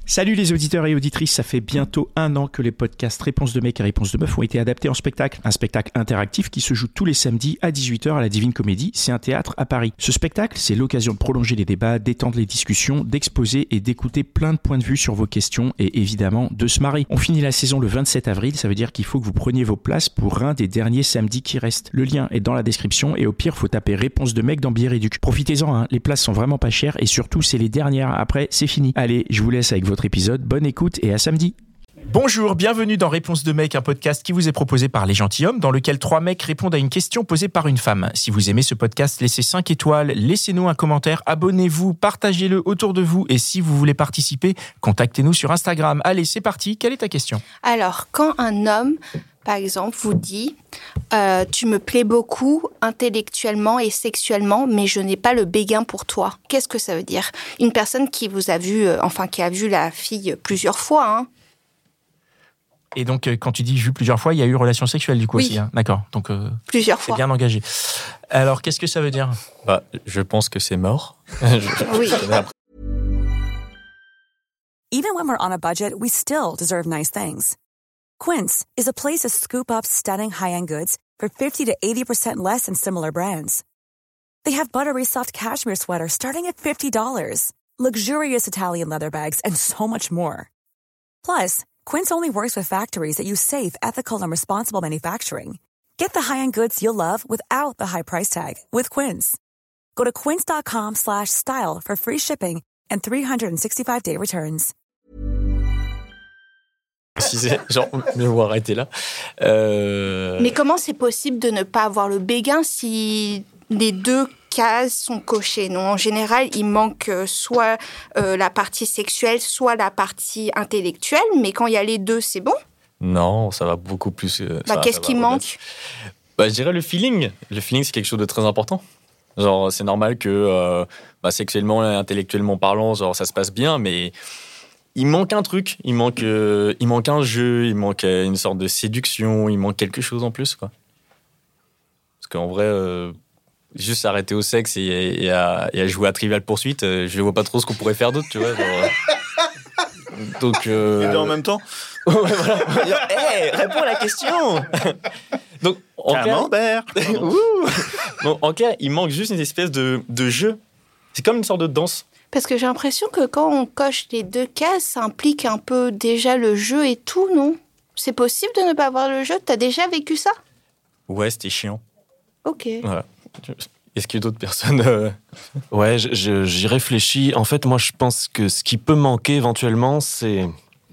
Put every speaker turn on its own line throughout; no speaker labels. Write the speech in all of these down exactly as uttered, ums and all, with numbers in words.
Salut les auditeurs et auditrices, ça fait bientôt un an que les podcasts Réponse de mec et Réponse de meuf ont été adaptés en spectacle. Un spectacle interactif qui se joue tous les samedis à dix-huit heures à la Divine Comédie, c'est un théâtre à Paris. Ce spectacle, c'est l'occasion de prolonger les débats, d'étendre les discussions, d'exposer et d'écouter plein de points de vue sur vos questions et évidemment de se marrer. On finit la saison le vingt-sept avril, ça veut dire qu'il faut que vous preniez vos places pour un des derniers samedis qui restent. Le lien est dans la description et au pire, faut taper Réponse de mec dans Bière-Éduc. Profitez-en, hein, les places sont vraiment pas chères et surtout, c'est les dernières. Après, c'est fini. Allez, je vous laisse avec votre épisode. Bonne écoute et à samedi. Bonjour, bienvenue dans Réponse de mec, un podcast qui vous est proposé par Les Gentilshommes, dans lequel trois mecs répondent à une question posée par une femme. Si vous aimez ce podcast, laissez cinq étoiles, laissez-nous un commentaire, abonnez-vous, partagez-le autour de vous et si vous voulez participer, contactez-nous sur Instagram. Allez, c'est parti, quelle est ta question ?
Alors, quand un homme, par exemple, vous dit euh, « Tu me plais beaucoup intellectuellement et sexuellement, mais je n'ai pas le béguin pour toi », qu'est-ce que ça veut dire ? Une personne qui vous a vu, euh, enfin qui a vu la fille plusieurs fois, hein.
Et donc, quand tu dis vu plusieurs fois, il y a eu relation sexuelle du coup
oui.
aussi, hein. D'accord. Donc, euh,
plusieurs
c'est
fois.
bien engagé. Alors, qu'est-ce que ça veut dire ?
Bah, je pense que c'est mort.
Oui.
Even when we're on a budget, we still deserve nice things. Quince is a place to scoop up stunning high-end goods for fifty to eighty percent less than similar brands. They have buttery soft cashmere sweaters starting at fifty dollars, luxurious Italian leather bags, and so much more. Plus, Quince only works with factories that use safe, ethical, and responsible manufacturing. Get the high-end goods you'll love without the high price tag with Quince. Go to quince.com slash style for free shipping and three sixty-five day returns.
Si c'est genre, je vais arrêter là. Euh...
Mais comment c'est possible de ne pas avoir le béguin si les deux cases sont cochées ? Non, en général, il manque soit euh, la partie sexuelle, soit la partie intellectuelle. Mais quand il y a les deux, c'est bon ?
Non, ça va beaucoup plus. Euh,
bah,
ça,
qu'est-ce
ça
qui manque ?
Bah, je dirais le feeling. Le feeling, c'est quelque chose de très important. Genre, c'est normal que euh, bah, sexuellement et intellectuellement parlant, genre, ça se passe bien, mais il manque un truc. Il manque, euh, il manque un jeu, il manque euh, une sorte de séduction, il manque quelque chose en plus, quoi. Parce qu'en vrai, euh, juste s'arrêter au sexe et, et, à, et à jouer à Trivial Pursuit, euh, je ne vois pas trop ce qu'on pourrait faire d'autre, tu vois. Genre, donc, euh...
Et en même temps
ouais, voilà. Hey, réponds à la question. Donc, en
Camembert.
clair... Donc, en clair, il manque juste une espèce de, de jeu. C'est comme une sorte de danse.
Parce que j'ai l'impression que quand on coche les deux cases, ça implique un peu déjà le jeu et tout, non ? C'est possible de ne pas avoir le jeu ? T'as déjà vécu ça ?
Ouais, c'était chiant.
Ok.
Voilà. Est-ce qu'il y a d'autres personnes euh...
Ouais, je, je, j'y réfléchis. En fait, moi, je pense que ce qui peut manquer éventuellement, c'est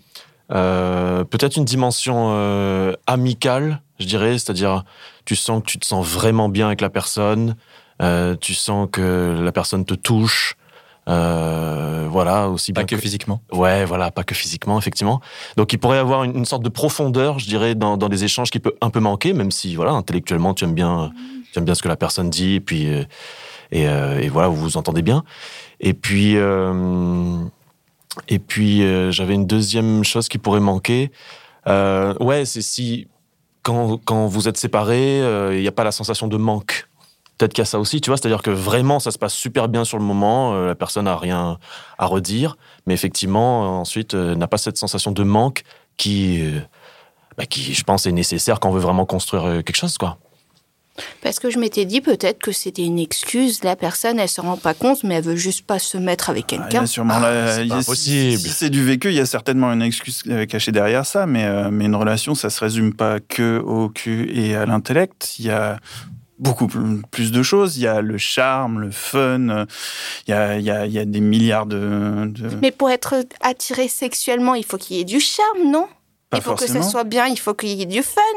euh, peut-être une dimension euh, amicale, je dirais. C'est-à-dire, tu sens que tu te sens vraiment bien avec la personne, euh, tu sens que la personne te touche. Euh, voilà, aussi bien
pas que, que physiquement.
Ouais, voilà, pas que physiquement, effectivement. Donc, il pourrait y avoir une, une sorte de profondeur, je dirais, dans, dans des échanges qui peut un peu manquer, même si, voilà, intellectuellement, tu aimes bien, tu aimes bien ce que la personne dit, et puis, et, et, et voilà, vous vous entendez bien. Et puis, euh, et puis, euh, j'avais une deuxième chose qui pourrait manquer. Euh, ouais, c'est si quand quand vous êtes séparés, il euh, n'y a pas la sensation de manque. Peut-être qu'il y a ça aussi, tu vois, c'est-à-dire que vraiment, ça se passe super bien sur le moment, euh, la personne n'a rien à redire, mais effectivement, euh, ensuite, euh, n'a pas cette sensation de manque qui, euh, bah, qui, je pense, est nécessaire quand on veut vraiment construire euh, quelque chose, quoi.
Parce que je m'étais dit peut-être que c'était une excuse, la personne, elle se rend pas compte, mais elle veut juste pas se mettre avec quelqu'un.
Ah, il y a sûrement
ah,
la...
c'est
il y a...
pas possible.
Si, si c'est du vécu, il y a certainement une excuse cachée derrière ça, mais, euh, mais une relation, ça se résume pas que au cul et à l'intellect. Il y a beaucoup plus de choses. Il y a le charme, le fun, il y a, il y a, il y a des milliards de, de...
Mais pour être attiré sexuellement, il faut qu'il y ait du charme, non ?
Pas
Il faut
forcément.
que ça soit bien, il faut qu'il y ait du fun.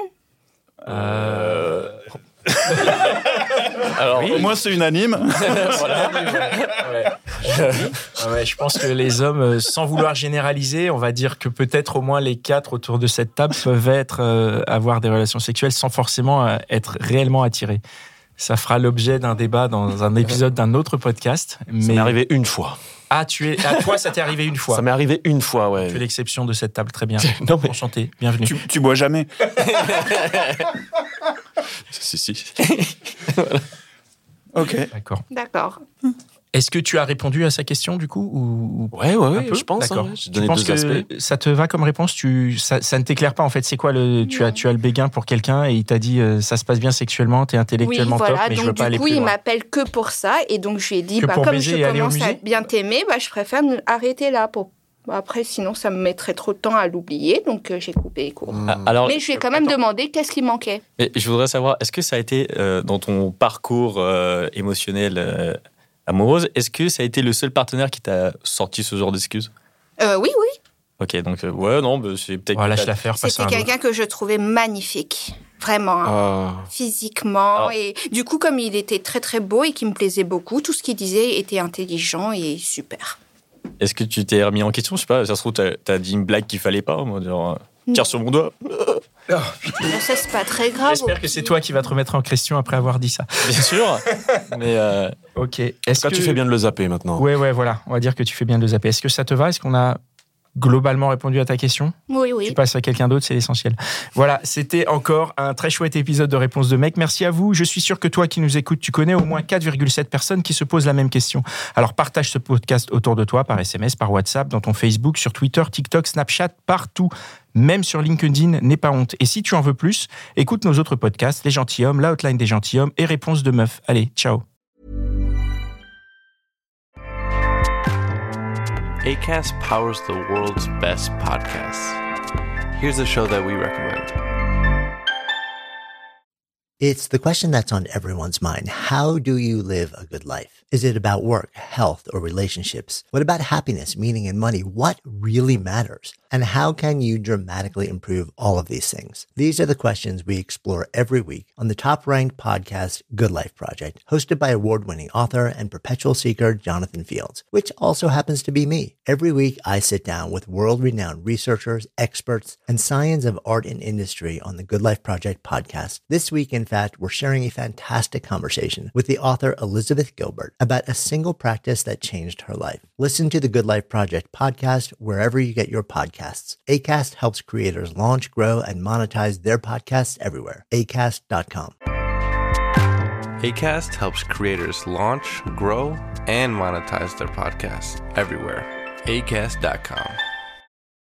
Euh... Alors,
oui. Au moins, c'est unanime.
Voilà. Ouais. Ouais. Ouais, je pense que les hommes, sans vouloir généraliser, on va dire que peut-être au moins les quatre autour de cette table peuvent être, euh, avoir des relations sexuelles sans forcément euh, être réellement attirés. Ça fera l'objet d'un débat dans un épisode d'un autre podcast. Mais...
Ça m'est arrivé une fois.
Ah, tu es... ah, toi, ça t'est arrivé une fois.
Ça m'est arrivé une fois, ouais.
Tu es l'exception de cette table, très bien.
Non, mais...
Enchanté, bienvenue.
Tu, tu bois jamais.
si, si.
Voilà. Ok.
D'accord.
D'accord.
Est-ce que tu as répondu à sa question du coup ou...
Ouais, ouais, ouais je pense.
D'accord.
Hein, j'ai
tu
donné
penses
deux
que
aspects.
ça te va comme réponse tu, ça, ça ne t'éclaire pas en fait. C'est quoi le tu as, tu as le béguin pour quelqu'un et il t'a dit euh, ça se passe bien sexuellement, t'es intellectuellement
oui, voilà.
top, mais
donc,
je veux pas aller
du coup,
plus
il
loin.
m'appelle que pour ça. Et donc, je lui ai dit,
Que
bah,
pour
comme
baiser
je
et aller au
commence à
musée
bien t'aimer, bah, je préfère arrêter là. Pour... Après, sinon, ça me mettrait trop de temps à l'oublier. Donc, euh, j'ai coupé les cours.
Ah, alors,
mais je lui ai quand même
attends.
demandé qu'est-ce qui manquait.
Mais je voudrais savoir, est-ce que ça a été euh, dans ton parcours euh, émotionnel euh, amoureuse, est-ce que ça a été le seul partenaire qui t'a sorti ce genre d'excuses?
euh, Oui, oui.
Ok, donc euh, ouais, non, bah, c'est peut-être.
Voilà, je la faire.
C'était quelqu'un que je trouvais magnifique. Vraiment.
Euh...
Physiquement.
Alors...
Et du coup, comme il était très, très beau et qui me plaisait beaucoup, tout ce qu'il disait était intelligent et super.
Est-ce que tu t'es remis en question? Je sais pas, ça se trouve, t'as, t'as dit une blague qu'il fallait pas, moi, genre, tire sur mon doigt.
Oh, ça, c'est pas très grave.
J'espère que c'est toi qui vas te remettre en question après avoir dit ça.
Bien sûr, mais... Euh...
Ok. Est-ce
Quand
que...
tu fais bien de le zapper maintenant.
Ouais, ouais, voilà. On va dire que tu fais bien de le zapper. Est-ce que ça te va? Est-ce qu'on a globalement répondu à ta question?
Oui, oui.
Tu passes à quelqu'un d'autre, c'est l'essentiel. Voilà, c'était encore un très chouette épisode de Réponse de mec. Merci à vous. Je suis sûr que toi qui nous écoutes, tu connais au moins quatre virgule sept personnes qui se posent la même question. Alors partage ce podcast autour de toi, par S M S, par WhatsApp, dans ton Facebook, sur Twitter, TikTok, Snapchat, partout. Même sur LinkedIn, n'aie pas honte. Et si tu en veux plus, écoute nos autres podcasts, Les Gentilshommes, La Hotline des Gentilshommes et Réponse de meuf. Allez, ciao.
Acast powers the world's best podcasts. Here's a show that we recommend.
It's the question that's on everyone's mind. How do you live a good life? Is it about work, health, or relationships? What about happiness, meaning, and money? What really matters? And how can you dramatically improve all of these things? These are the questions we explore every week on the top-ranked podcast, Good Life Project, hosted by award-winning author and perpetual seeker Jonathan Fields, which also happens to be me. Every week, I sit down with world-renowned researchers, experts, and science of art and industry on the Good Life Project podcast. This week, in fact, we're sharing a fantastic conversation with the author Elizabeth Gilbert about a single practice that changed her life. Listen to the Good Life Project podcast wherever you get your podcasts. Acast helps creators launch, grow, and monetize their podcasts everywhere. acast dot com.
Acast helps creators launch, grow, and monetize their podcasts everywhere. acast dot com.